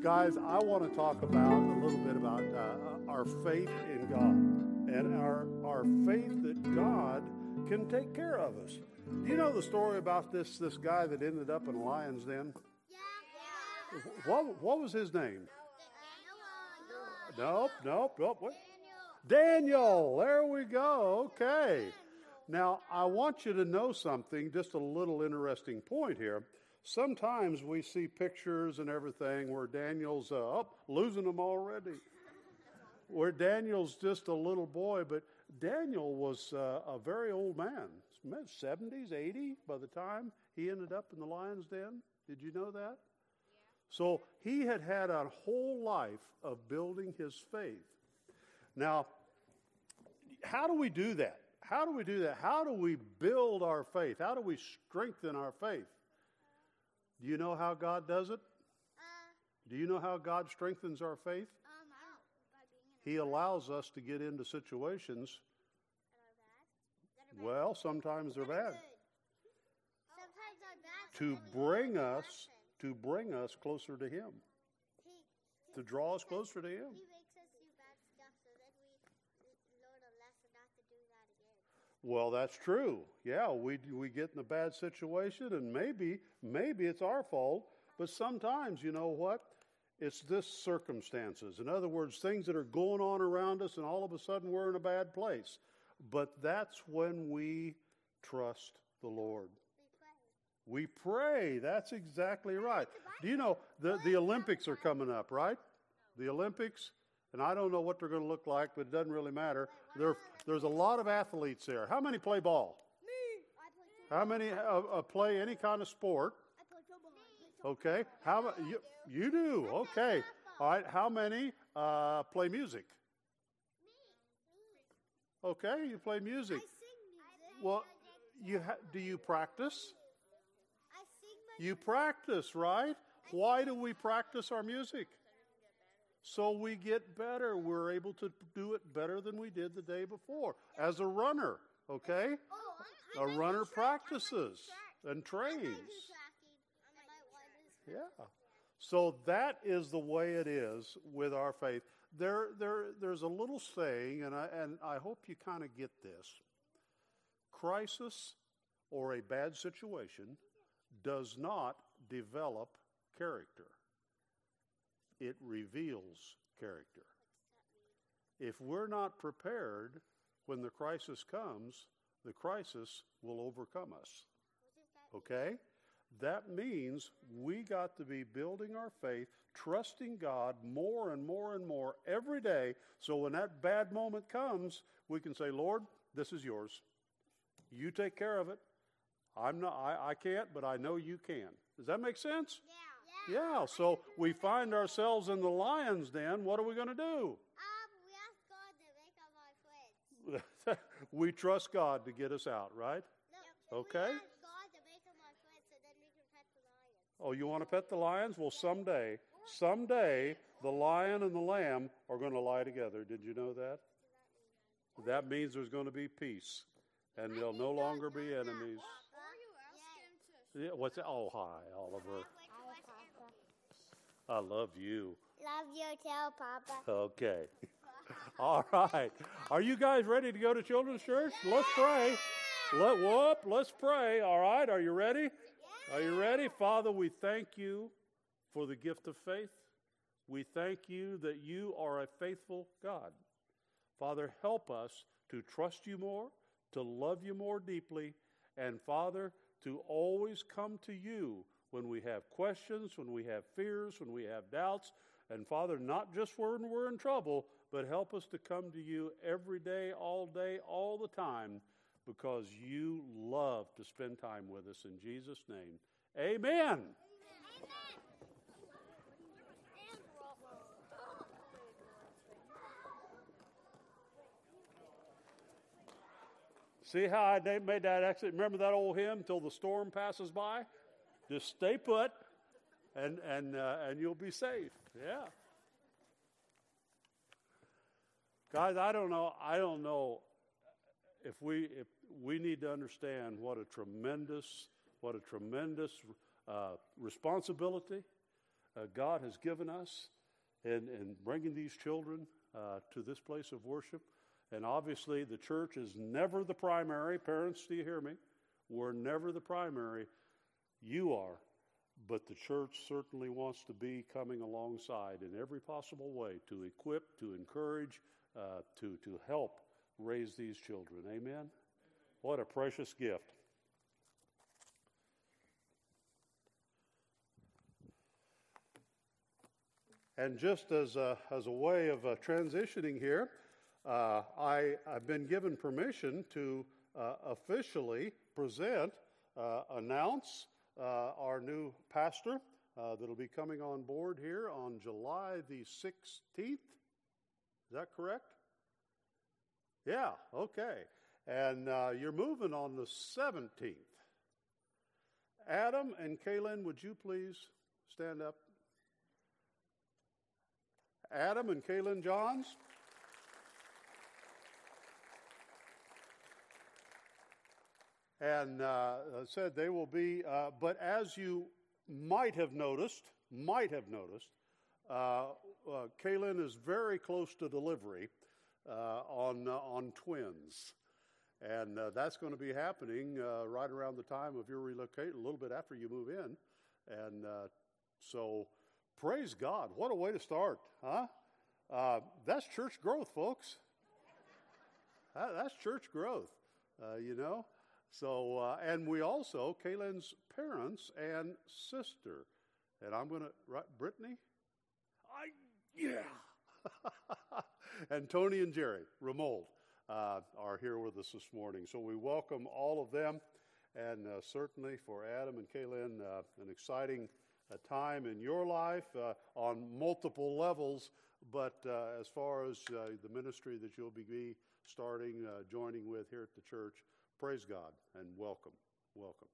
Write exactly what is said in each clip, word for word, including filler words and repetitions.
Guys, I want to talk about a little bit about uh, our faith in God and our, our faith that God can take care of us. Do you know the story about this, this guy that ended up in a lion's den? Yeah. What, what was his name? Nope, nope, nope. What? Daniel. There we go. Okay. Now, I want you to know something, just a little interesting point here. Sometimes we see pictures and everything where Daniel's, uh, oh, losing them already, where Daniel's just a little boy, but Daniel was uh, a very old man, seventies, eighty by the time he ended up in the lion's den. Did you know that? Yeah. So he had had a whole life of building his faith. Now, how do we do that? How do we do that? How do we build our faith? How do we strengthen our faith? Do you know how God does it? Uh, do you know how God strengthens our faith? Um, I don't. By being He allows us to get into situations. that are bad. That are bad. Well, sometimes they're That are bad. good. Sometimes they're bad. To sometimes bring they're us, lesson. to bring us closer to Him, He, to draw us closer to Him. He makes us do bad stuff so that we learn a lesson not to do that again. Well, that's true. Yeah, we we get in a bad situation, and maybe maybe it's our fault. But sometimes, you know what? It's this circumstances. In other words, things that are going on around us, and all of a sudden we're in a bad place. But that's when we trust the Lord. We pray. We pray. That's exactly right. Do you know the, the Olympics are coming up, right? The Olympics, and I don't know what they're going to look like, but it doesn't really matter. There, there's a lot of athletes there. How many play ball? Me. I play football. How many uh, uh, play any kind of sport? I play football. Okay. How ma- you, you do? Okay. All right. How many uh, play music? Okay, you play music. I sing music. Well, you ha- do you practice? I sing my You practice, right? Why do we practice our music? So we get better. We're able to do it better than we did the day before. As a runner, okay? Oh, A I'm, I'm runner track. I'm practices track. and I trains. might do tracking. I might want to do Yeah. So that is the way it is with our faith. There, there, there's a little saying, and I, and I hope you kind of get this. Crisis or a bad situation does not develop character. It reveals character. If we're not prepared when the crisis comes, the crisis will overcome us. Okay? That means we got to be building our faith, trusting God more and more and more every day, so when that bad moment comes, we can say, Lord, this is yours. You take care of it. I'm not, I, I can't, but I know you can. Does that make sense? Yeah. Yeah, so we find ourselves in the lion's den. What are we going to do? Um, we ask God to make us our friends. We trust God to get us out, right? No. Okay. We ask God to make them our friends so then we can pet the lions. Oh, you want to pet the lions? Well, someday, someday, the lion and the lamb are going to lie together. Did you know that? That means there's going to be peace, and they'll no longer be enemies. Yeah, what's that? Oh, hi, Oliver. I love you. Love you too, Papa. Okay. All right. Are you guys ready to go to Children's Church? Let's pray. Let whoop, let's pray. All right. Are you ready? Are you ready? Father, we thank you for the gift of faith. We thank you that you are a faithful God. Father, help us to trust you more, to love you more deeply, and Father, to always come to you when we have questions, when we have fears, when we have doubts. And Father, not just when we're in trouble, but help us to come to you every day, all day, all the time, because you love to spend time with us. In Jesus' name, amen. See how I made that exit? Remember that old hymn, "Till the storm passes by"? Just stay put, and and uh, and you'll be safe. Yeah. Guys, I don't know. I don't know if we if we need to understand what a tremendous what a tremendous uh, responsibility uh, God has given us in, in bringing these children uh, to this place of worship. And obviously, the church is never the primary. Parents, do you hear me? We're never the primary. You are. But the church certainly wants to be coming alongside in every possible way to equip, to encourage, uh, to, to help raise these children. Amen? What a precious gift. And just as a, as a way of uh, transitioning here, uh, I, I've been given permission to uh, officially present, uh, announce uh, our new pastor uh, that'll be coming on board here on July the sixteenth. Is that correct? Yeah, okay. And uh, you're moving on the seventeenth. Adam and Kaylin, would you please stand up? Adam and Kaylin Johns. And uh, said they will be, uh, but as you might have noticed, might have noticed, uh, uh, Kaylin is very close to delivery uh, on, uh, on twins. And uh, that's going to be happening uh, right around the time of your relocation, a little bit after you move in. And uh, so, praise God. What a way to start, huh? Uh, that's church growth, folks. that, that's church growth, uh, you know. So, uh, and we also, Kaylin's parents and sister. And I'm going to, right, Brittany? I, yeah. And Tony and Jerry Ramold uh, are here with us this morning. So we welcome all of them. And uh, certainly for Adam and Kaylin, uh, an exciting uh, time in your life uh, on multiple levels. But uh, as far as uh, the ministry that you'll be starting, uh, joining with here at the church, praise God and welcome, welcome.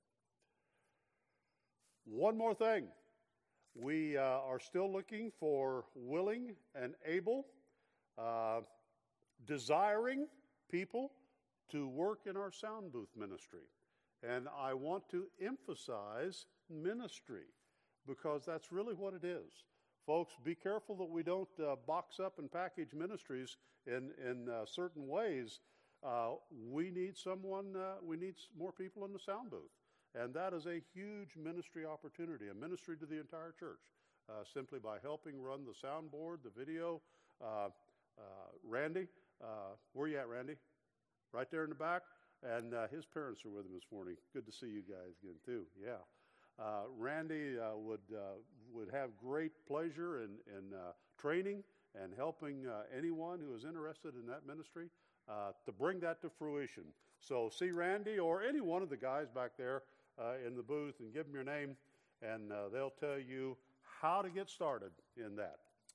One more thing. We uh, are still looking for willing and able, uh, desiring people to work in our sound booth ministry. And I want to emphasize ministry because that's really what it is. Folks, be careful that we don't uh, box up and package ministries in, in uh, certain ways. Uh, we need someone, uh, we need more people in the sound booth. And that is a huge ministry opportunity, a ministry to the entire church, uh, simply by helping run the soundboard, the video. Uh, uh, Randy, uh, where you at, Randy? Right there in the back. And uh, his parents are with him this morning. Good to see you guys again, too. Yeah. Uh, Randy uh, would uh, would have great pleasure in, in uh, training and helping uh, anyone who is interested in that ministry uh, to bring that to fruition. So see Randy or any one of the guys back there uh, in the booth and give them your name, and uh, they'll tell you how to get started in that.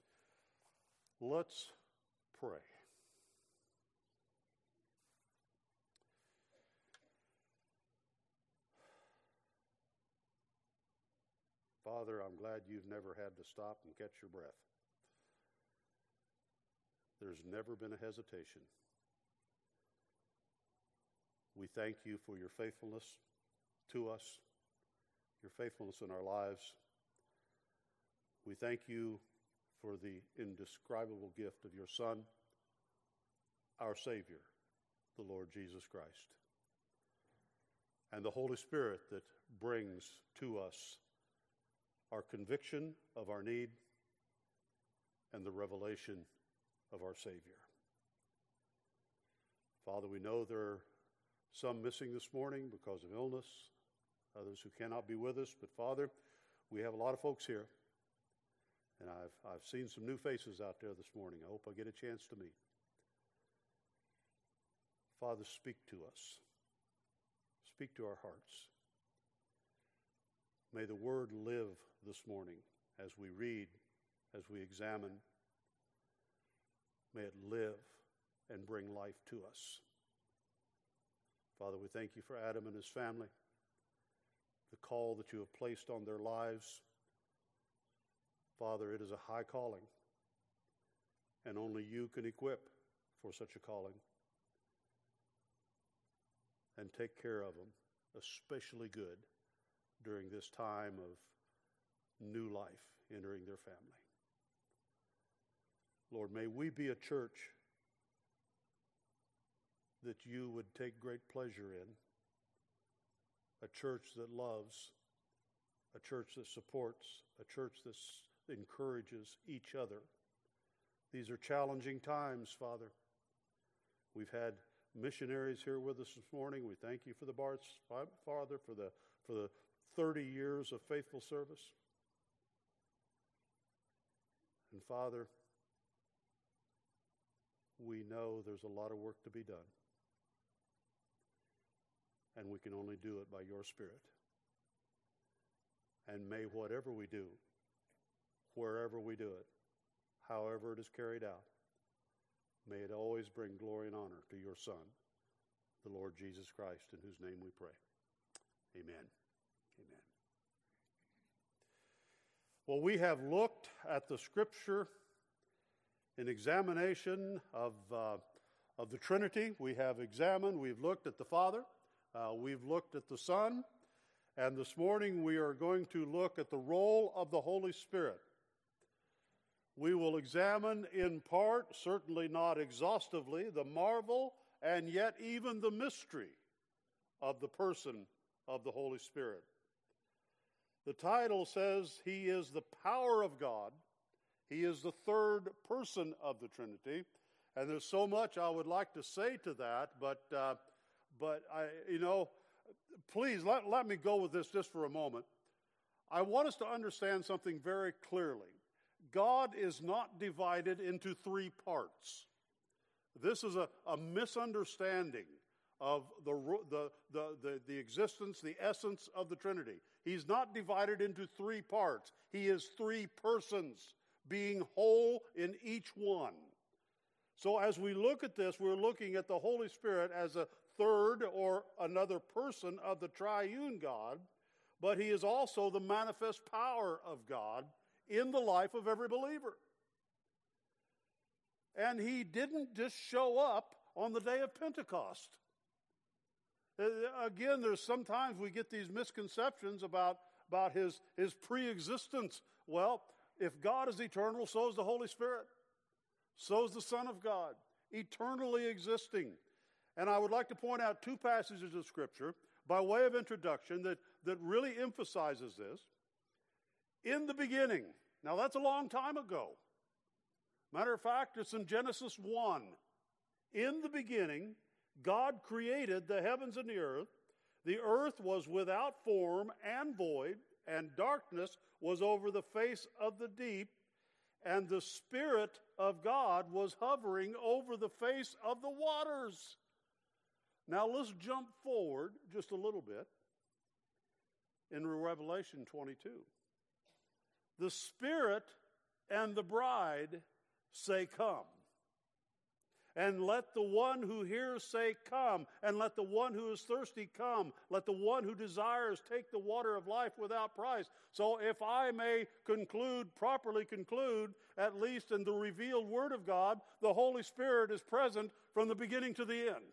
Let's pray. Father, I'm glad you've never had to stop and catch your breath. There's never been a hesitation. We thank you for your faithfulness to us, your faithfulness in our lives. We thank you for the indescribable gift of your Son, our Savior, the Lord Jesus Christ, and the Holy Spirit that brings to us our conviction of our need and the revelation of our Savior. Father, we know there are some missing this morning because of illness, others who cannot be with us, but Father, we have a lot of folks here, and I've, I've seen some new faces out there this morning. I hope I get a chance to meet. Father, speak to us. Speak to our hearts. May the Word live this morning as we read, as we examine. May it live and bring life to us. Father, we thank you for Adam and his family, the call that you have placed on their lives. Father, it is a high calling, and only you can equip for such a calling. And take care of them, especially good, during this time of new life entering their family. Lord, may we be a church that you would take great pleasure in, a church that loves, a church that supports, a church that encourages each other. These are challenging times, Father. We've had missionaries here with us this morning. We thank you for the Barts, Father, for the for the thirty years of faithful service. And Father, we know there's a lot of work to be done. And we can only do it by your Spirit. And may whatever we do, wherever we do it, however it is carried out, may it always bring glory and honor to your Son, the Lord Jesus Christ, in whose name we pray. Amen. Amen. Well, we have looked at the Scripture in examination of, uh, of the Trinity. We have examined, we've looked at the Father, uh, we've looked at the Son, and this morning we are going to look at the role of the Holy Spirit. We will examine in part, certainly not exhaustively, the marvel and yet even the mystery of the person of the Holy Spirit. The title says he is the power of God. He is the third person of the Trinity. And there's so much I would like to say to that, but, uh, but I, you know, please let, let me go with this just for a moment. I want us to understand something very clearly. God is not divided into three parts. This is a, a misunderstanding of the, the, the, the, the existence, the essence of the Trinity. He's not divided into three parts. He is three persons, being whole in each one. So as we look at this, we're looking at the Holy Spirit as a third or another person of the triune God, but he is also the manifest power of God in the life of every believer. And he didn't just show up on the day of Pentecost. Again, there's sometimes we get these misconceptions about, about his, his pre-existence. Well, if God is eternal, so is the Holy Spirit. So is the Son of God, eternally existing. And I would like to point out two passages of Scripture by way of introduction that, that really emphasizes this. In the beginning. Now, that's a long time ago. Matter of fact, it's in Genesis one. In the beginning, God created the heavens and the earth. The earth was without form and void, and darkness was over the face of the deep, and the Spirit of God was hovering over the face of the waters. Now, let's jump forward just a little bit in Revelation twenty-two. The Spirit and the bride say, "Come." And let the one who hears say, "Come." And let the one who is thirsty come. Let the one who desires take the water of life without price. So if I may conclude, properly conclude, at least in the revealed Word of God, the Holy Spirit is present from the beginning to the end.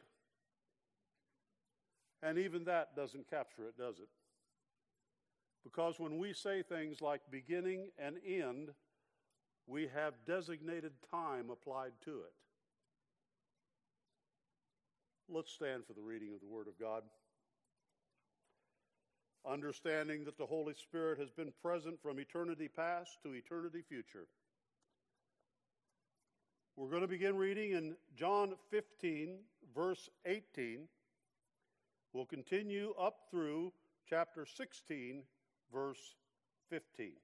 And even that doesn't capture it, does it? Because when we say things like beginning and end, we have designated time applied to it. Let's stand for the reading of the Word of God. Understanding that the Holy Spirit has been present from eternity past to eternity future. We're going to begin reading in John fifteen, verse eighteen. We'll continue up through chapter sixteen, verse fifteen.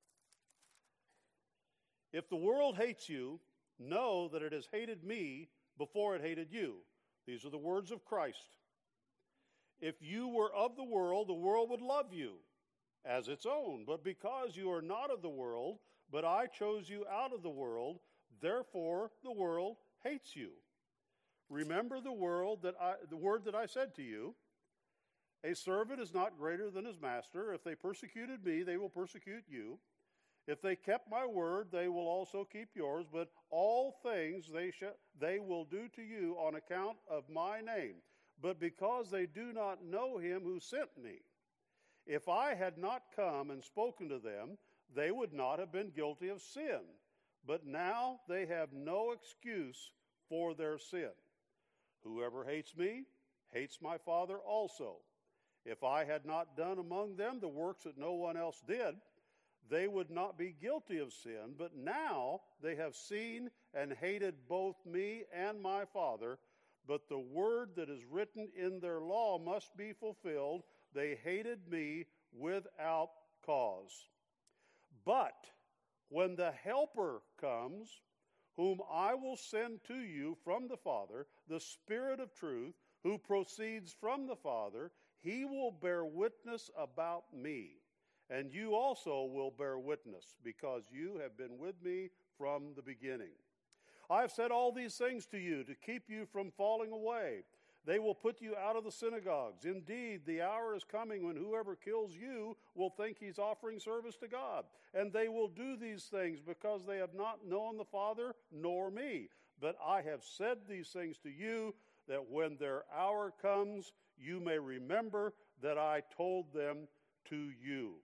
If the world hates you, know that it has hated me before it hated you. These are the words of Christ. If you were of the world, the world would love you as its own. But because you are not of the world, but I chose you out of the world, therefore the world hates you. Remember the world that I, the word that I said to you. A servant is not greater than his master. If they persecuted me, they will persecute you. If they kept my word, they will also keep yours. But all things they sh- they will do to you on account of my name. But because they do not know him who sent me. If I had not come and spoken to them, they would not have been guilty of sin. But now they have no excuse for their sin. Whoever hates me hates my Father also. If I had not done among them the works that no one else did, they would not be guilty of sin. But now they have seen and hated both me and my Father. But the word that is written in their law must be fulfilled. They hated me without cause. But when the Helper comes, whom I will send to you from the Father, the Spirit of truth, who proceeds from the Father, he will bear witness about me. And you also will bear witness, because you have been with me from the beginning. I have said all these things to you to keep you from falling away. They will put you out of the synagogues. Indeed, the hour is coming when whoever kills you will think he's offering service to God. And they will do these things because they have not known the Father nor me. But I have said these things to you, that when their hour comes, you may remember that I told them to you.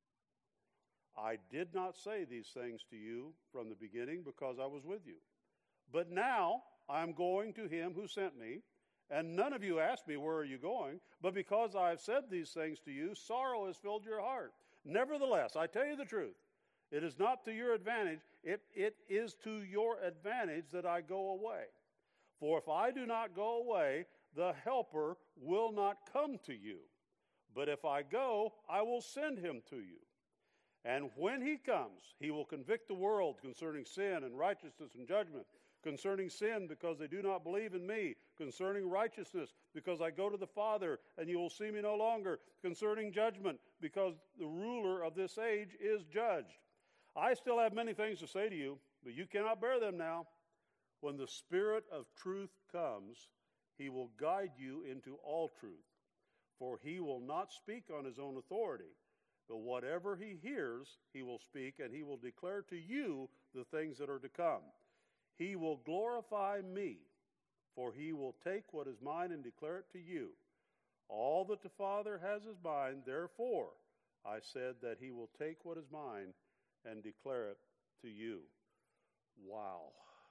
I did not say these things to you from the beginning because I was with you. But now I am going to him who sent me. And none of you asked me, where are you going? But because I have said these things to you, sorrow has filled your heart. Nevertheless, I tell you the truth. It is not to your advantage. It, it is to your advantage that I go away. For if I do not go away, the Helper will not come to you. But if I go, I will send him to you. And when he comes, he will convict the world concerning sin and righteousness and judgment. Concerning sin, because they do not believe in me. Concerning righteousness, because I go to the Father, and you will see me no longer. Concerning judgment, because the ruler of this age is judged. I still have many things to say to you, but you cannot bear them now. When the Spirit of truth comes, he will guide you into all truth. For he will not speak on his own authority, but whatever he hears, he will speak, and he will declare to you the things that are to come. He will glorify me, for he will take what is mine and declare it to you. All that the Father has is mine, therefore I said that he will take what is mine and declare it to you. Wow.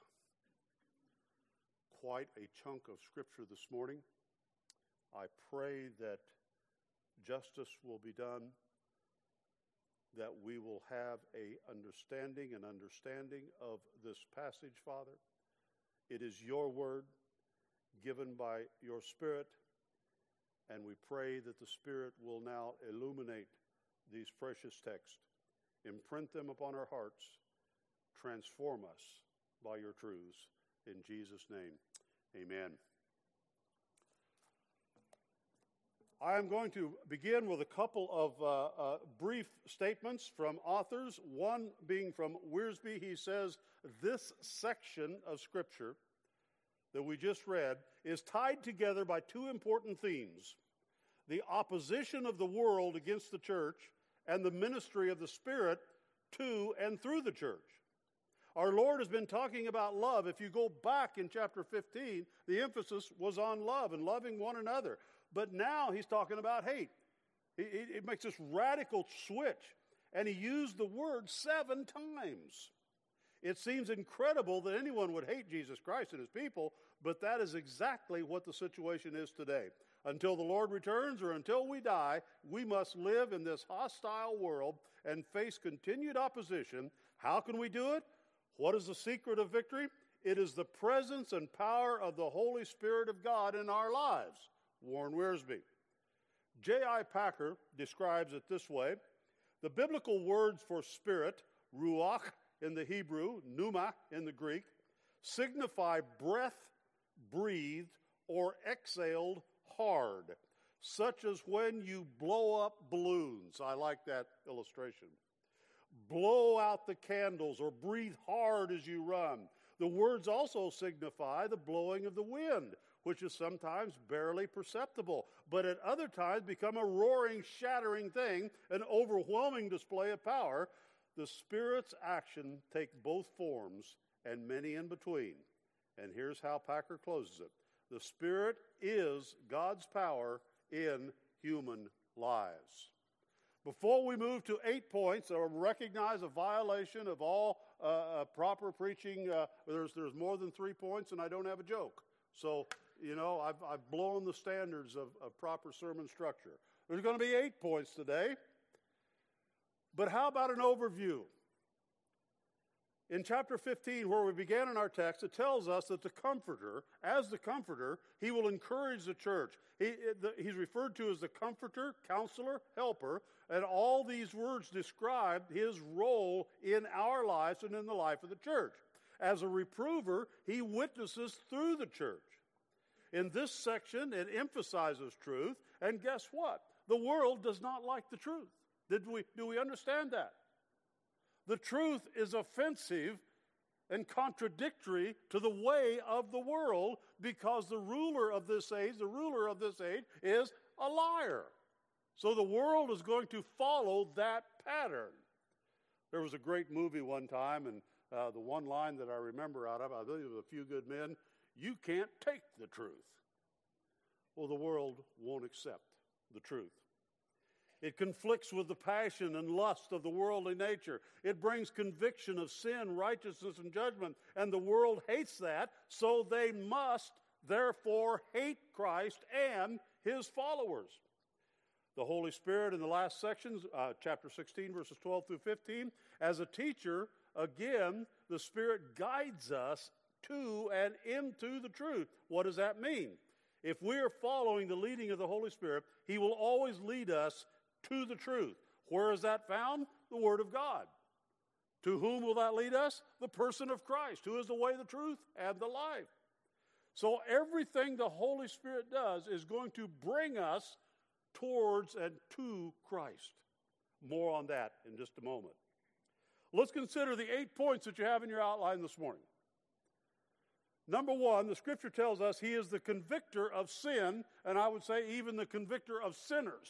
Quite a chunk of Scripture this morning. I pray that justice will be done, that we will have a understanding and understanding of this passage, Father. It is your word given by your Spirit, and we pray that the Spirit will now illuminate these precious texts, imprint them upon our hearts, transform us by your truths. In Jesus' name, amen. I am going to begin with a couple of uh, uh, brief statements from authors, one being from Wiersbe. He says, this section of Scripture that we just read is tied together by two important themes: the opposition of the world against the church and the ministry of the Spirit to and through the church. Our Lord has been talking about love. If you go back in chapter fifteen, the emphasis was on love and loving one another. But now he's talking about hate. It makes this radical switch. And he used the word seven times. It seems incredible that anyone would hate Jesus Christ and his people, but that is exactly what the situation is today. Until the Lord returns or until we die, we must live in this hostile world and face continued opposition. How can we do it? What is the secret of victory? It is the presence and power of the Holy Spirit of God in our lives. Warren Wiersbe. J I Packer describes it this way: the biblical words for spirit, ruach in the Hebrew, pneuma in the Greek, signify breath, breathed, or exhaled hard, such as when you blow up balloons. I like that illustration. Blow out the candles or breathe hard as you run. The words also signify the blowing of the wind, which is sometimes barely perceptible, but at other times become a roaring, shattering thing, an overwhelming display of power. The Spirit's action take both forms and many in between. And here's how Packer closes it. The Spirit is God's power in human lives. Before we move to eight points or recognize a violation of all uh, uh, proper preaching, uh, there's, there's more than three points, and I don't have a joke. So, you know, I've, I've blown the standards of, of proper sermon structure. There's going to be eight points today. But how about an overview? In chapter fifteen, where we began in our text, it tells us that the Comforter, as the Comforter, he will encourage the church. He, the, he's referred to as the Comforter, Counselor, Helper, and all these words describe his role in our lives and in the life of the church. As a reprover, he witnesses through the church. In this section, it emphasizes truth, and guess what? The world does not like the truth. Did we, do we understand that? The truth is offensive and contradictory to the way of the world because the ruler of this age, the ruler of this age is a liar. So the world is going to follow that pattern. There was a great movie one time, and uh, the one line that I remember out of, I believe it was A Few Good Men, you can't take the truth. Well, the world won't accept the truth. It conflicts with the passion and lust of the worldly nature. It brings conviction of sin, righteousness, and judgment. And the world hates that, so they must therefore hate Christ and his followers. The Holy Spirit in the last sections, uh, chapter sixteen, verses twelve through fifteen, as a teacher, again, the Spirit guides us to and into the truth. What does that mean? If we are following the leading of the Holy Spirit, he will always lead us to the truth. Where is that found? The Word of God. To whom will that lead us? The person of Christ, who is the way, the truth, and the life. So everything the Holy Spirit does is going to bring us towards and to Christ. More on that in just a moment. Let's consider the eight points that you have in your outline this morning. Number one, the Scripture tells us he is the convictor of sin, and I would say even the convictor of sinners.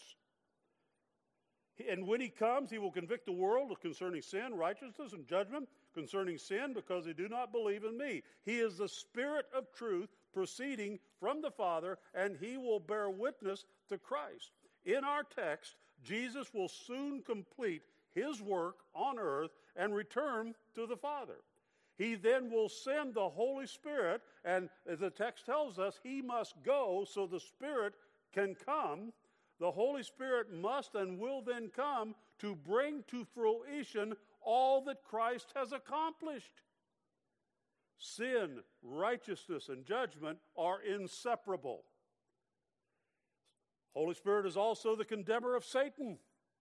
And when he comes, he will convict the world concerning sin, righteousness, and judgment, concerning sin because they do not believe in me. He is the Spirit of truth proceeding from the Father, and he will bear witness to Christ. In our text, Jesus will soon complete his work on earth and return to the Father. He then will send the Holy Spirit, and as the text tells us, he must go so the Spirit can come. The Holy Spirit must and will then come to bring to fruition all that Christ has accomplished. Sin, righteousness, and judgment are inseparable. Holy Spirit is also the condemner of Satan.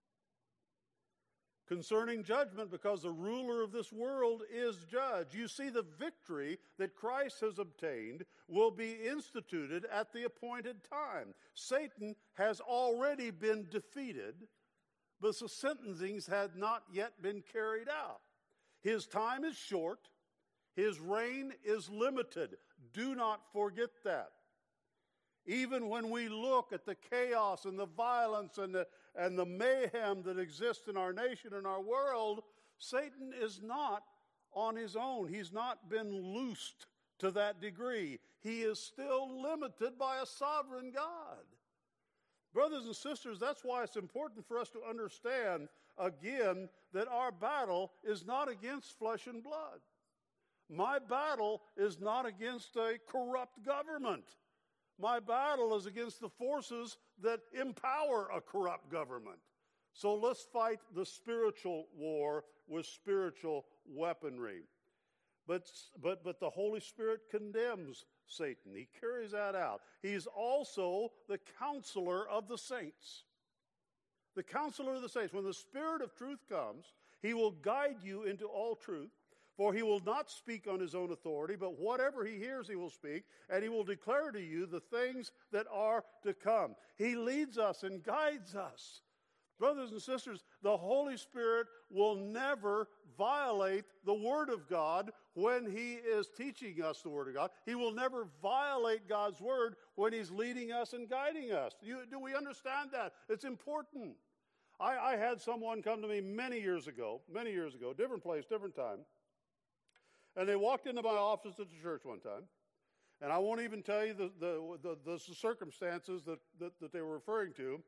Concerning judgment, because the ruler of this world is judge. You see, the victory that Christ has obtained will be instituted at the appointed time. Satan has already been defeated, but the sentencings had not yet been carried out. His time is short. His reign is limited. Do not forget that. Even when we look at the chaos and the violence and the, and the mayhem that exists in our nation and our world, Satan is not on his own. He's not been loosed to that degree. He is still limited by a sovereign God. Brothers and sisters, that's why it's important for us to understand, again, that our battle is not against flesh and blood. My battle is not against a corrupt government. My battle is against the forces that empower a corrupt government. So let's fight the spiritual war with spiritual weaponry. But, but, but the Holy Spirit condemns Satan. He carries that out. He's also the counselor of the saints. The counselor of the saints. When the Spirit of truth comes, he will guide you into all truth. For he will not speak on his own authority, but whatever he hears he will speak, and he will declare to you the things that are to come. He leads us and guides us. Brothers and sisters, the Holy Spirit will never violate the Word of God when he is teaching us the Word of God. He will never violate God's Word when he's leading us and guiding us. You, do we understand that? It's important. I, I had someone come to me many years ago, many years ago, different place, different time. And they walked into my office at the church one time, and I won't even tell you the, the, the, the circumstances that, that, that they were referring to,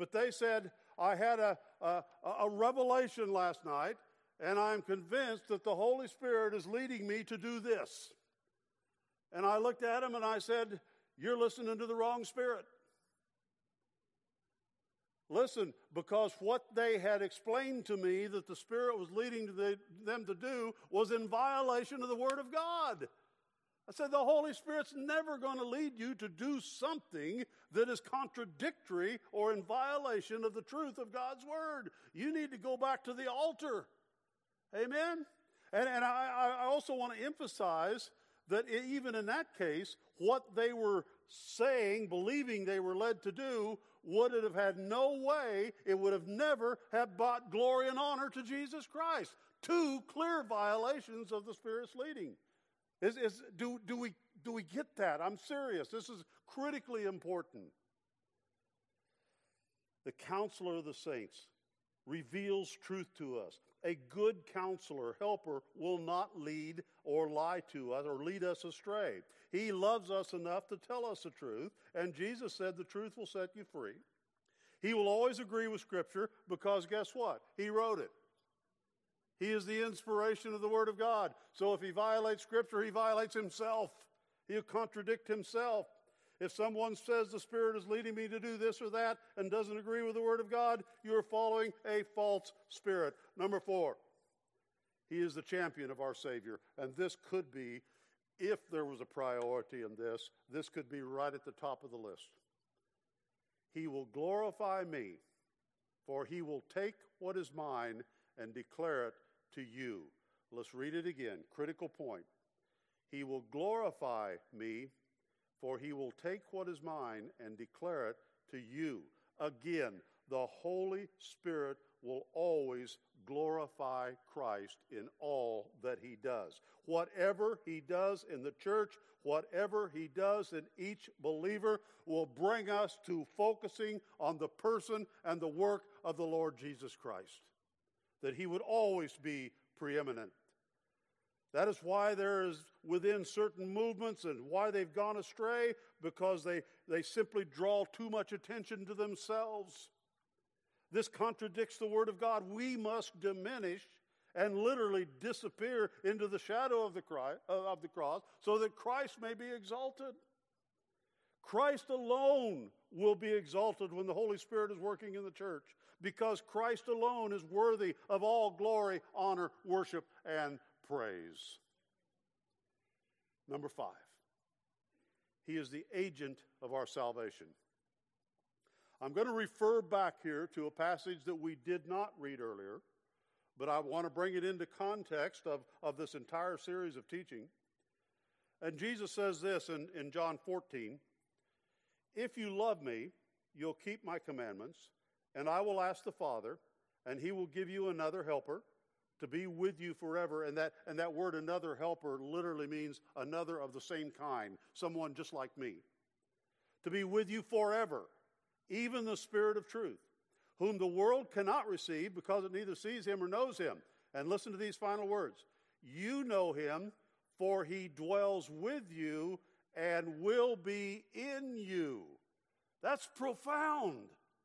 But they said, I had a, a, a revelation last night, and I'm convinced that the Holy Spirit is leading me to do this. And I looked at him and I said, you're listening to the wrong spirit. Listen, because what they had explained to me that the Spirit was leading to the, them to do was in violation of the Word of God. I said, the Holy Spirit's never going to lead you to do something that is contradictory or in violation of the truth of God's Word. You need to go back to the altar. Amen? And, and I, I also want to emphasize that even in that case, what they were saying, believing they were led to do, would it have had no way, it would have never have brought glory and honor to Jesus Christ. Two clear violations of the Spirit's leading. Is, is, do, do, we, do we get that? I'm serious. This is critically important. The counselor of the saints reveals truth to us. A good counselor, helper, will not lead or lie to us or lead us astray. He loves us enough to tell us the truth, and Jesus said the truth will set you free. He will always agree with Scripture because guess what? He wrote it. He is the inspiration of the Word of God. So if he violates Scripture, he violates himself. He'll contradict himself. If someone says the Spirit is leading me to do this or that and doesn't agree with the Word of God, you are following a false spirit. Number four, he is the champion of our Savior. And this could be, if there was a priority in this, this could be right at the top of the list. He will glorify me, for he will take what is mine and declare it to you. Let's read it again. Critical point. He will glorify me, for he will take what is mine and declare it to you. Again, the Holy Spirit will always glorify Christ in all that he does. Whatever he does in the church, whatever he does in each believer will bring us to focusing on the person and the work of the Lord Jesus Christ. That he would always be preeminent. That is why there is within certain movements and why they've gone astray, because they, they simply draw too much attention to themselves. This contradicts the Word of God. We must diminish and literally disappear into the shadow of the, cry, of the cross so that Christ may be exalted. Christ alone will be exalted when the Holy Spirit is working in the church, because Christ alone is worthy of all glory, honor, worship, and praise. Number five, he is the agent of our salvation. I'm going to refer back here to a passage that we did not read earlier, but I want to bring it into context of, of this entire series of teaching. And Jesus says this in, in John fourteen, if you love me, you'll keep my commandments, and I will ask the Father, and he will give you another helper to be with you forever. And that, and that word another helper literally means another of the same kind, someone just like me. To be with you forever, even the Spirit of truth, whom the world cannot receive because it neither sees him or knows him. And listen to these final words. You know him, for he dwells with you and will be in you. That's profound.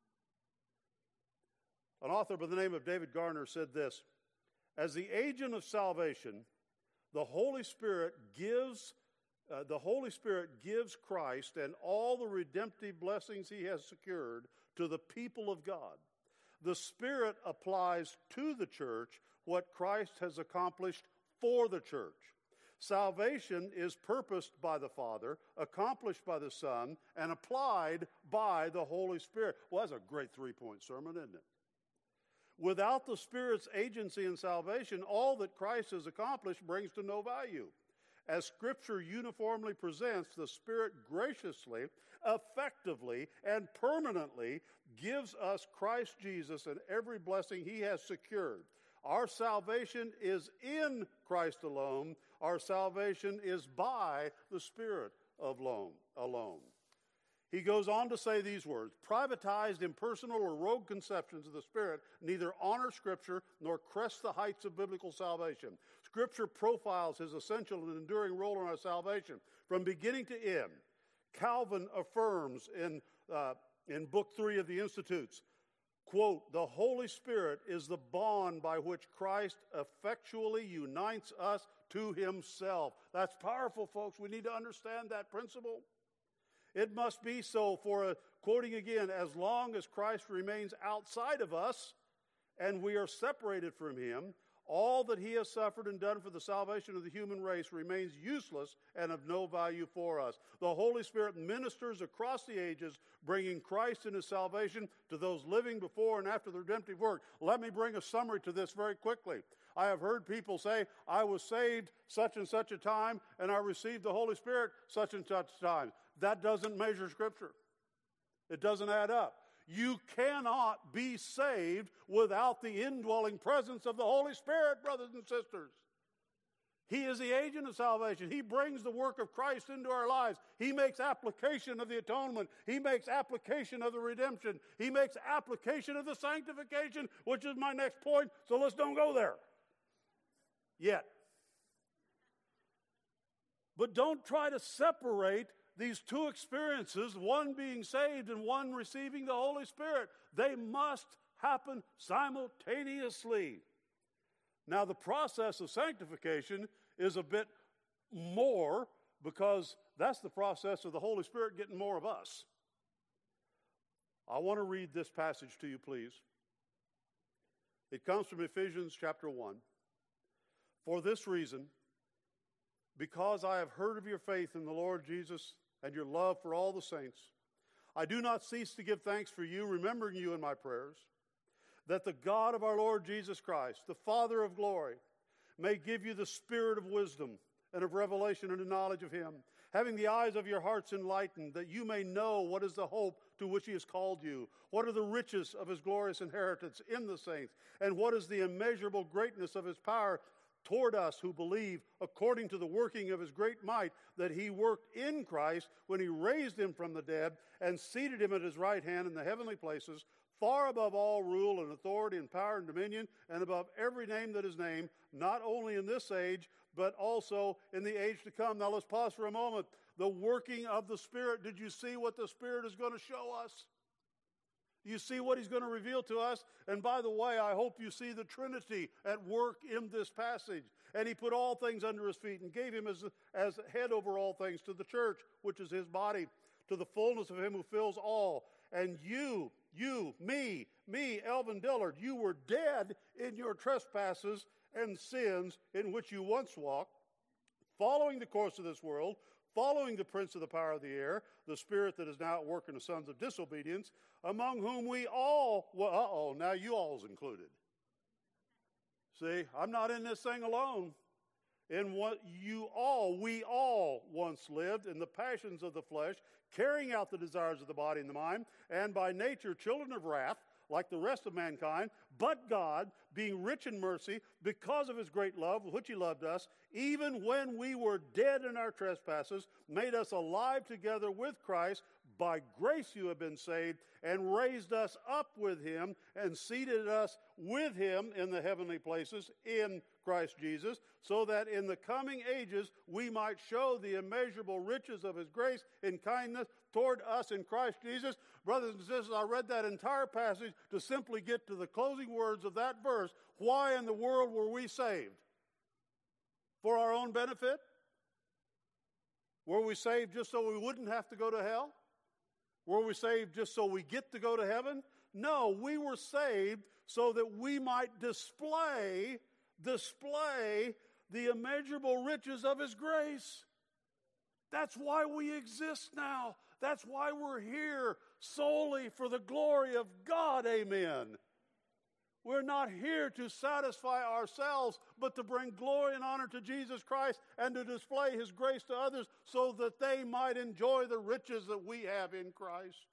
An author by the name of David Garner said this, as the agent of salvation, the Holy Spirit gives uh, the Holy Spirit gives Christ and all the redemptive blessings he has secured to the people of God. The Spirit applies to the church what Christ has accomplished for the church. Salvation is purposed by the Father, accomplished by the Son, and applied by the Holy Spirit. Well, that's a great three-point sermon, isn't it? Without the Spirit's agency in salvation, all that Christ has accomplished brings to no value. As Scripture uniformly presents, the Spirit graciously, effectively, and permanently gives us Christ Jesus and every blessing he has secured. Our salvation is in Christ alone. Our salvation is by the Spirit alone. alone. He goes on to say these words, privatized, impersonal, or rogue conceptions of the Spirit neither honor Scripture nor crest the heights of biblical salvation. Scripture profiles his essential and enduring role in our salvation from beginning to end. Calvin affirms in uh, in Book three of the Institutes, quote, "The Holy Spirit is the bond by which Christ effectually unites us to himself." That's powerful, folks. We need to understand that principle. It must be so for, a, quoting again, "as long as Christ remains outside of us and we are separated from him, all that he has suffered and done for the salvation of the human race remains useless and of no value for us. The Holy Spirit ministers across the ages, bringing Christ and his salvation to those living before and after the redemptive work." Let me bring a summary to this very quickly. I have heard people say, "I was saved such and such a time, and I received the Holy Spirit such and such a time." That doesn't measure Scripture. It doesn't add up. You cannot be saved without the indwelling presence of the Holy Spirit, brothers and sisters. He is the agent of salvation. He brings the work of Christ into our lives. He makes application of the atonement. He makes application of the redemption. He makes application of the sanctification, which is my next point, so let's don't go there yet. But don't try to separate these two experiences, one being saved and one receiving the Holy Spirit. They must happen simultaneously. Now, the process of sanctification is a bit more, because that's the process of the Holy Spirit getting more of us. I want to read this passage to you, please. It comes from Ephesians chapter one. "For this reason, because I have heard of your faith in the Lord Jesus and your love for all the saints, I do not cease to give thanks for you, remembering you in my prayers, that the God of our Lord Jesus Christ, the Father of glory, may give you the spirit of wisdom and of revelation and the knowledge of him, having the eyes of your hearts enlightened, that you may know what is the hope to which he has called you, what are the riches of his glorious inheritance in the saints, and what is the immeasurable greatness of his power toward us who believe, according to the working of his great might, that he worked in Christ when he raised him from the dead and seated him at his right hand in the heavenly places, far above all rule and authority and power and dominion, and above every name that is named, not only in this age, but also in the age to come." Now let's pause for a moment. The working of the Spirit. Did you see what the Spirit is going to show us? You see what he's going to reveal to us? And by the way, I hope you see the Trinity at work in this passage. "And he put all things under his feet and gave him as, as head over all things to the church, which is his body, to the fullness of him who fills all. And you, you, me, me, Elvin Dillard, you were dead in your trespasses and sins in which you once walked, following the course of this world, following the prince of the power of the air, the spirit that is now at work in the sons of disobedience, among whom we all," well, uh-oh, now you all's included. See, I'm not in this thing alone. "In what you all, we all once lived in the passions of the flesh, carrying out the desires of the body and the mind, and by nature children of wrath, like the rest of mankind, but God, being rich in mercy, because of his great love with which he loved us, even when we were dead in our trespasses, made us alive together with Christ. By grace you have been saved, and raised us up with him, and seated us with him in the heavenly places in Christ Jesus, so that in the coming ages we might show the immeasurable riches of his grace in kindness toward us in Christ Jesus." Brothers and sisters, I read that entire passage to simply get to the closing words of that verse. Why in the world were we saved? For our own benefit? Were we saved just so we wouldn't have to go to hell? Were we saved just so we get to go to heaven? No, we were saved so that we might display, display the immeasurable riches of his grace. That's why we exist now. That's why we're here, solely for the glory of God. Amen. We're not here to satisfy ourselves, but to bring glory and honor to Jesus Christ and to display his grace to others so that they might enjoy the riches that we have in Christ.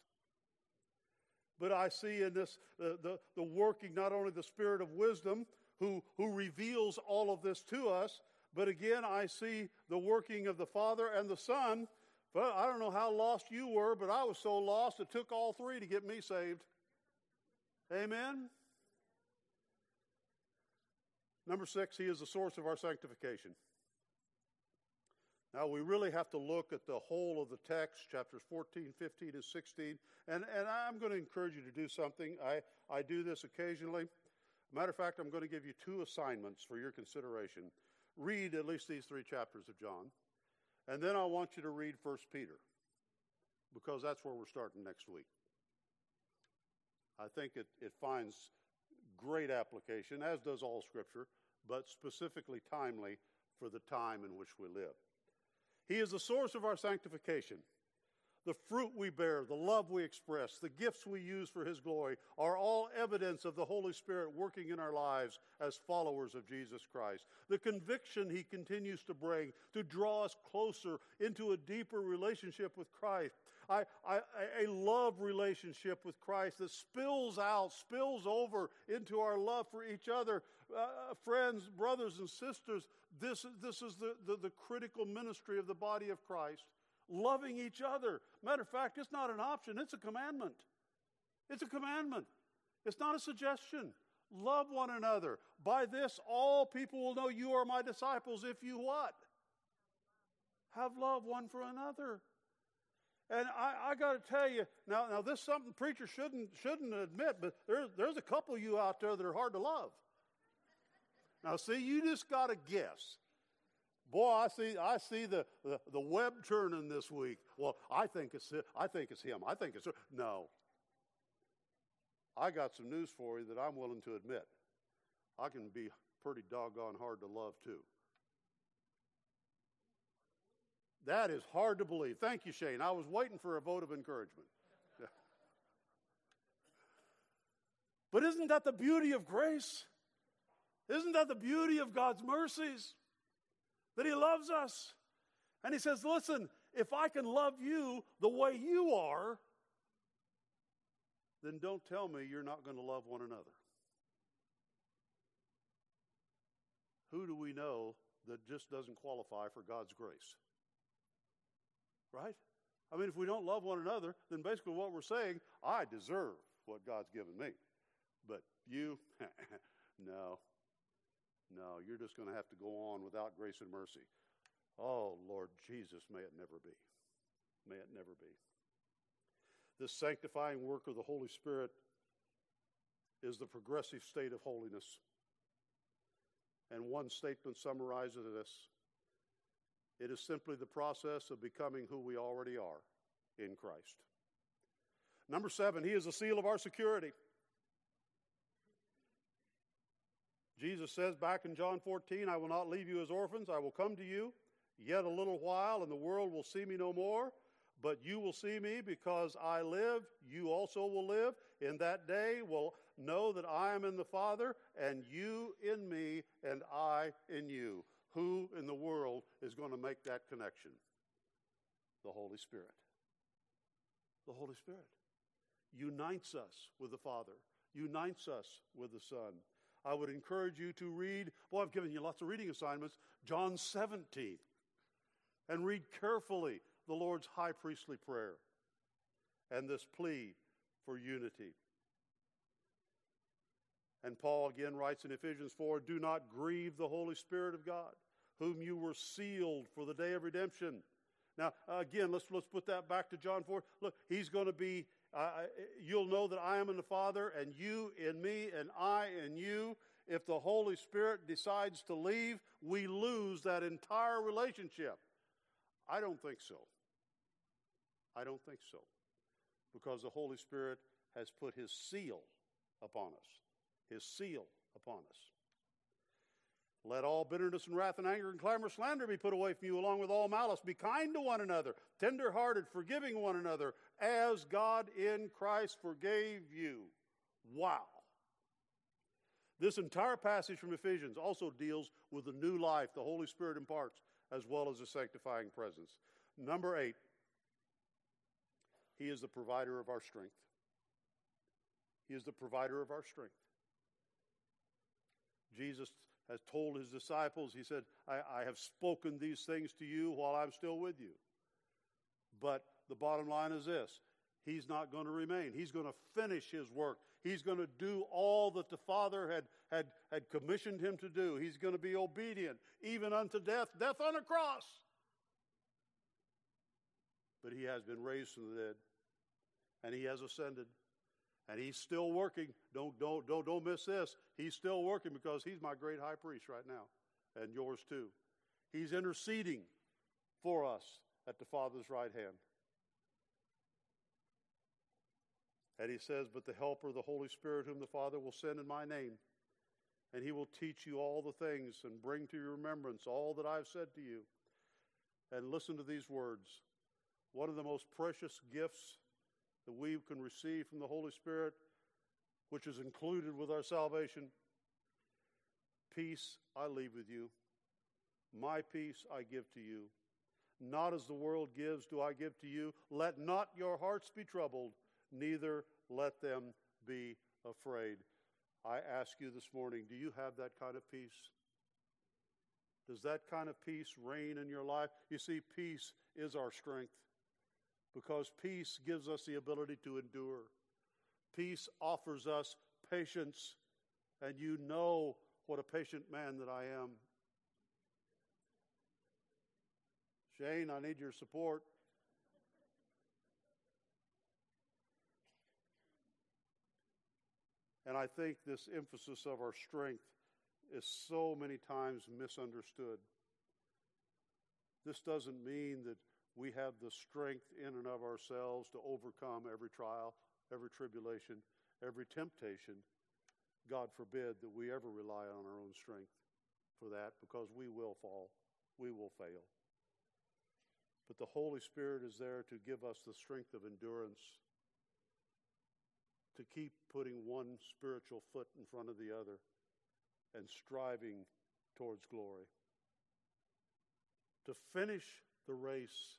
But I see in this the, the, the working not only the Spirit of wisdom who, who reveals all of this to us, but again I see the working of the Father and the Son. But I don't know how lost you were, but I was so lost it took all three to get me saved. Amen? Number six, he is the source of our sanctification. Now, we really have to look at the whole of the text, chapters fourteen, fifteen, and sixteen. And, and I'm going to encourage you to do something. I, I do this occasionally. Matter of fact, I'm going to give you two assignments for your consideration. Read at least these three chapters of John. And then I want you to read First Peter, because that's where we're starting next week. I think it, it finds great application, as does all Scripture, but specifically timely for the time in which we live. He is the source of our sanctification. The fruit we bear, the love we express, the gifts we use for His glory are all evidence of the Holy Spirit working in our lives as followers of Jesus Christ. The conviction He continues to bring to draw us closer into a deeper relationship with Christ. I, I, a love relationship with Christ that spills out, spills over into our love for each other. Uh, friends, brothers, and sisters, this, this is the, the, the critical ministry of the body of Christ. Loving each other. Matter of fact, it's not an option, it's a commandment. It's a commandment. It's not a suggestion. Love one another. By this, all people will know you are my disciples if you what? Have love one for another. And I, I got to tell you, now, now this is something preachers shouldn't, shouldn't admit, but there's, there's a couple of you out there that are hard to love. Now, see, you just got to guess. Boy, I see I see the, the, the web turning this week. Well, I think it's I think it's him. I think it's her. No. I got some news for you that I'm willing to admit. I can be pretty doggone hard to love too. That is hard to believe. Thank you, Shane. I was waiting for a vote of encouragement. But isn't that the beauty of grace? Isn't that the beauty of God's mercies? That He loves us. And He says, listen, if I can love you the way you are, then don't tell me you're not going to love one another. Who do we know that just doesn't qualify for God's grace? Right? I mean, if we don't love one another, then basically what we're saying, I deserve what God's given me. But you, no. No, you're just going to have to go on without grace and mercy. Oh, Lord Jesus, may it never be. May it never be. This sanctifying work of the Holy Spirit is the progressive state of holiness. And one statement summarizes this. It is simply the process of becoming who we already are in Christ. Number seven, He is the seal of our security. Jesus says back in John fourteen, I will not leave you as orphans. I will come to you yet a little while, and the world will see me no more. But you will see me because I live. You also will live. In that day will know that I am in the Father, and you in me, and I in you. Who in the world is going to make that connection? The Holy Spirit. The Holy Spirit unites us with the Father, unites us with the Son. I would encourage you to read, boy, I've given you lots of reading assignments, John seventeen. And read carefully the Lord's high priestly prayer and this plea for unity. And Paul again writes in Ephesians four, do not grieve the Holy Spirit of God, whom you were sealed for the day of redemption. Now, again, let's, let's put that back to John four. Look, He's going to be, uh, you'll know that I am in the Father, and you in me, and I in you. If the Holy Spirit decides to leave, we lose that entire relationship. I don't think so. I don't think so. Because the Holy Spirit has put His seal upon us. His seal upon us. Let all bitterness and wrath and anger and clamor and slander be put away from you, along with all malice. Be kind to one another, tender-hearted, forgiving one another, as God in Christ forgave you. Wow. This entire passage from Ephesians also deals with the new life the Holy Spirit imparts, as well as a sanctifying presence. Number eight, He is the provider of our strength. He is the provider of our strength. Jesus has told His disciples, He said, I, I have spoken these things to you while I'm still with you. But the bottom line is this, He's not going to remain. He's going to finish His work. He's going to do all that the Father had, had, had commissioned Him to do. He's going to be obedient, even unto death, death on a cross. but he has been raised from the dead, and he has ascended, and he's still working. Don't, don't, don't, don't miss this. He's still working because he's my great high priest right now, and yours too. He's interceding for us at the Father's right hand. And he says, but the Helper, the Holy Spirit, whom the Father will send in my name, and he will teach you all the things and bring to your remembrance all that I've said to you. And listen to these words. One of the most precious gifts that we can receive from the Holy Spirit, which is included with our salvation, peace I leave with you. My peace I give to you. Not as the world gives do I give to you. Let not your hearts be troubled, neither let them be afraid. I ask you this morning, do you have that kind of peace? Does that kind of peace reign in your life? You see, peace is our strength because peace gives us the ability to endure. Peace offers us patience, and you know what a patient man that I am. Shane, I need your support. And I think this emphasis of our strength is so many times misunderstood. This doesn't mean that we have the strength in and of ourselves to overcome every trial, every tribulation, every temptation. God forbid that we ever rely on our own strength for that, because we will fall, we will fail. But the Holy Spirit is there to give us the strength of endurance, to keep putting one spiritual foot in front of the other and striving towards glory. To finish the race.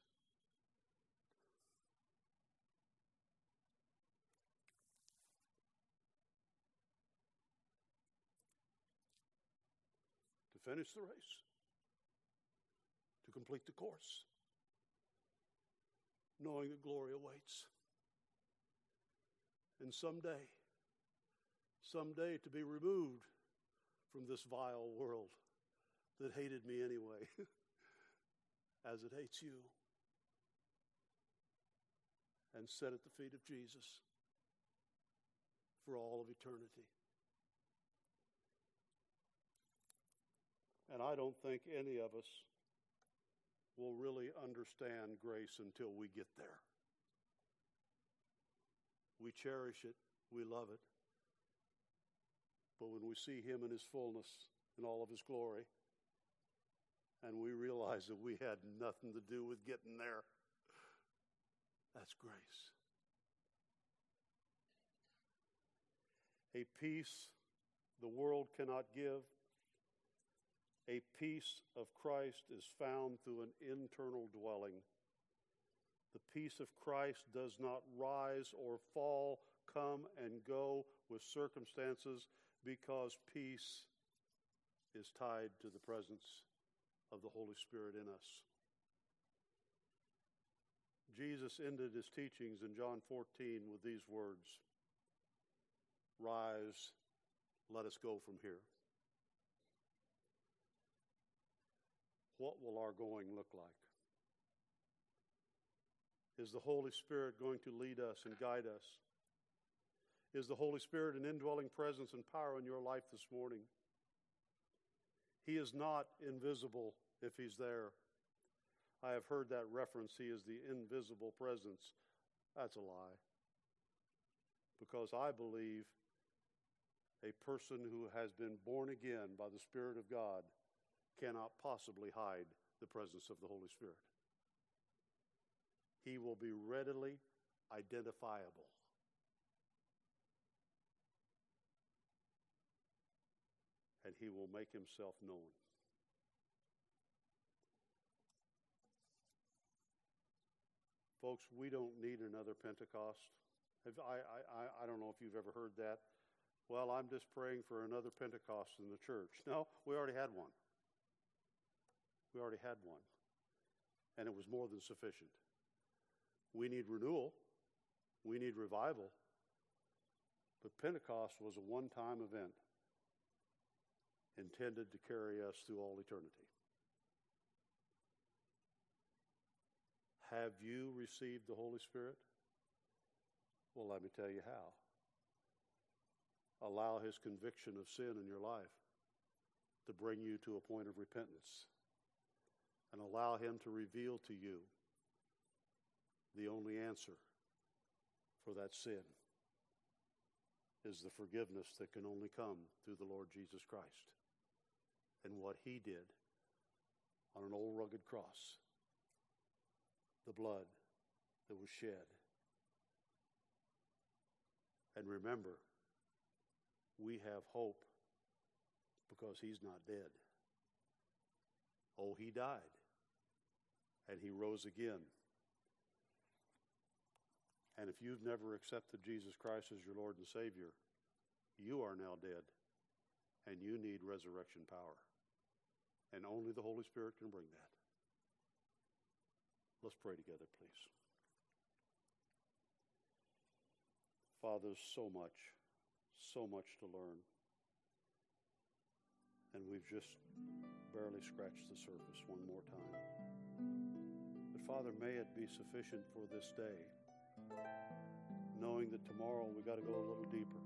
To finish the race. To complete the course. Knowing that glory awaits. And someday, someday to be removed from this vile world that hated me anyway, as it hates you, and set at the feet of Jesus for all of eternity. And I don't think any of us will really understand grace until we get there. We cherish it. We love it. But when we see him in his fullness, in all of his glory, and we realize that we had nothing to do with getting there, that's grace. A peace the world cannot give. A peace of Christ is found through an internal dwelling. The peace of Christ does not rise or fall, come and go with circumstances, because peace is tied to the presence of the Holy Spirit in us. Jesus ended his teachings in John fourteen with these words, "Rise, let us go from here." What will our going look like? Is the Holy Spirit going to lead us and guide us? Is the Holy Spirit an indwelling presence and power in your life this morning? He is not invisible if he's there. I have heard that reference, he is the invisible presence. That's a lie. Because I believe a person who has been born again by the Spirit of God cannot possibly hide the presence of the Holy Spirit. He will be readily identifiable. And he will make himself known. Folks, we don't need another Pentecost. Have, I, I, I don't know if you've ever heard that. Well, I'm just praying for another Pentecost in the church. No, we already had one. We already had one. And it was more than sufficient. We need renewal. We need revival. But Pentecost was a one-time event intended to carry us through all eternity. Have you received the Holy Spirit? Well, let me tell you how. Allow his conviction of sin in your life to bring you to a point of repentance, and allow him to reveal to you the only answer for that sin is the forgiveness that can only come through the Lord Jesus Christ and what he did on an old rugged cross, the blood that was shed. And remember, we have hope because he's not dead. Oh, he died, and he rose again. And if you've never accepted Jesus Christ as your Lord and Savior, you are now dead, and you need resurrection power. And only the Holy Spirit can bring that. Let's pray together, please. Father, there's so much, so much to learn. And we've just barely scratched the surface one more time. But Father, may it be sufficient for this day, knowing that tomorrow we got to go a little deeper.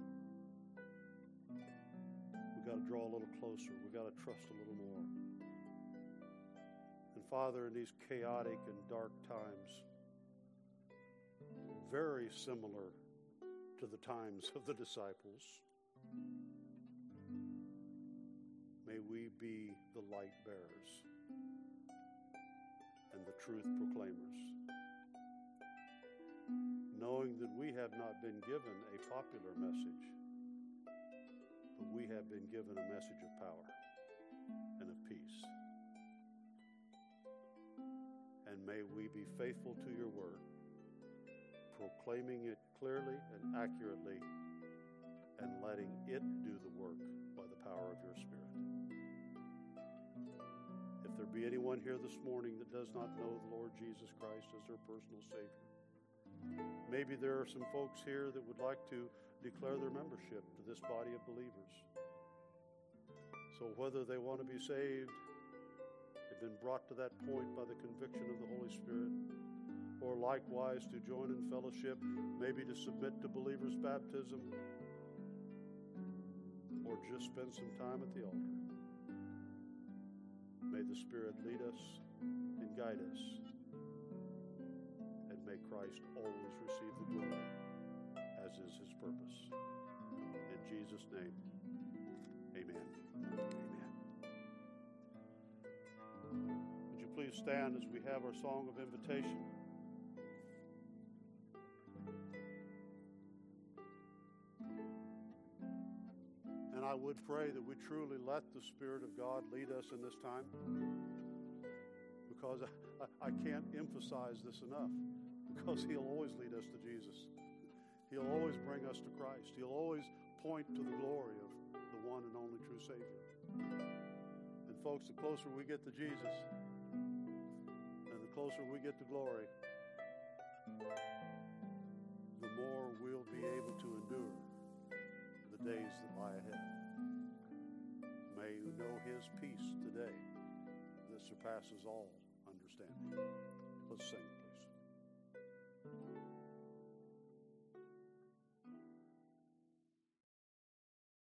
We got to draw a little closer. We got to trust a little more. And Father, in these chaotic and dark times, very similar to the times of the disciples, may we be the light bearers and the truth proclaimers, knowing that we have not been given a popular message, but we have been given a message of power and of peace. And may we be faithful to your word, proclaiming it clearly and accurately, and letting it do the work by the power of your Spirit. If there be anyone here this morning that does not know the Lord Jesus Christ as their personal Savior, maybe there are some folks here that would like to declare their membership to this body of believers. So whether they want to be saved, they've been brought to that point by the conviction of the Holy Spirit, or likewise to join in fellowship, maybe to submit to believers' baptism, or just spend some time at the altar. May the Spirit lead us and guide us, and may Christ always receive the glory, as is his purpose. In Jesus' name, amen. Amen. Would you please stand as we have our song of invitation? And I would pray that we truly let the Spirit of God lead us in this time, because I, I can't emphasize this enough, because he'll always lead us to Jesus. He'll always bring us to Christ. He'll always point to the glory of the one and only true Savior. And folks, the closer we get to Jesus, and the closer we get to glory, the more we'll be able to endure the days that lie ahead. May you know his peace today that surpasses all understanding. Let's sing, please.